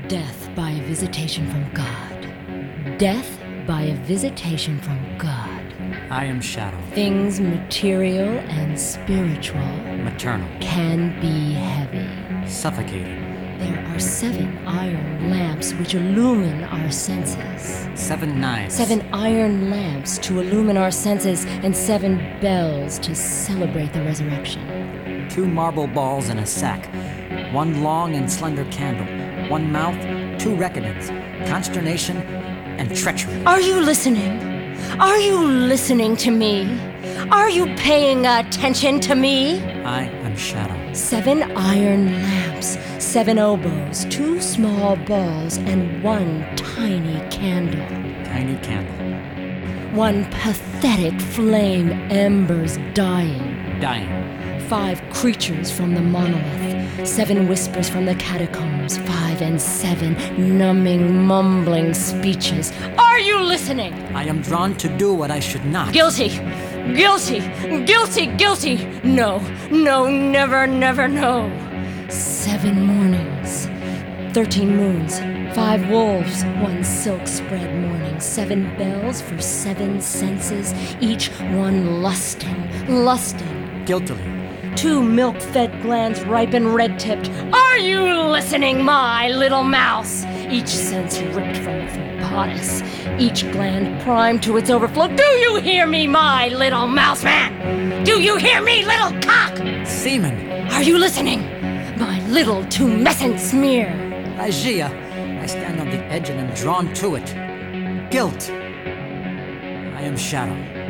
Death by a visitation from God. Death by a visitation from God. I am shadow. Things material and spiritual Maternal. can be heavy. Suffocating. There are 7 iron lamps which illumine our senses. 7 knives. 7 iron lamps to illumine our senses, and 7 bells to celebrate the resurrection. 2 marble balls in a sack. 1 long and slender candle. 1 mouth. 2 reckonings. Consternation and treachery. Are you listening? Are you listening to me? Are you paying attention to me? I am shadow. 7 iron lamps, 7 oboes, 2 small balls, and 1 tiny candle. Tiny candle. 1 pathetic flame, embers dying. Dying. 5 creatures from the monolith, 7 whispers from the catacombs, 5 and 7 numbing, mumbling speeches. Are you listening? I am drawn to do what I should not. Guilty! Guilty! Guilty! Guilty! No, no, never, never, no. 7 mornings, 13 moons, 5 wolves, 1 silk spread morning, 7 bells for 7 senses, each one lusting, lusting. Guiltily. 2 milk-fed glands ripe and red-tipped. Are you listening, my little mouse? Each sense ripped from the bodice, each gland primed to its overflow. Do you hear me, my little mouse man? Do you hear me, little cock? Semen. Are you listening, my little tumescent smear? Aegea. I stand on the edge and am drawn to it. Guilt. I am shadow.